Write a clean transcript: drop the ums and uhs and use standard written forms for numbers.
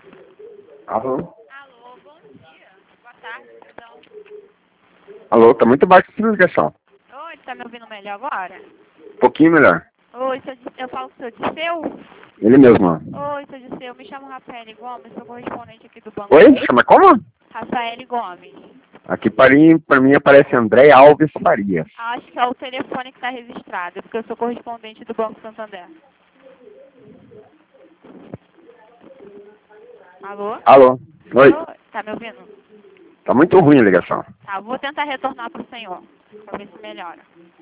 Alô? Alô, bom dia. Boa tarde, perdão. Alô, tá muito baixo essa ligação. Oi, tá me ouvindo melhor agora? Um pouquinho melhor. Oi, eu falo com o seu Disseu? Ele mesmo. Oi, seu Disseu, eu me chamo Rafael Gomes, sou correspondente aqui do banco. Oi? Chama como? Rafael Gomes. Aqui pra mim aparece André Alves Farias. Acho que é o telefone que está registrado, porque eu sou correspondente do Banco Santander. Alô? Alô? Oi? Tá me ouvindo? Tá muito ruim a ligação. Tá, vou tentar retornar pro senhor, pra ver se melhora.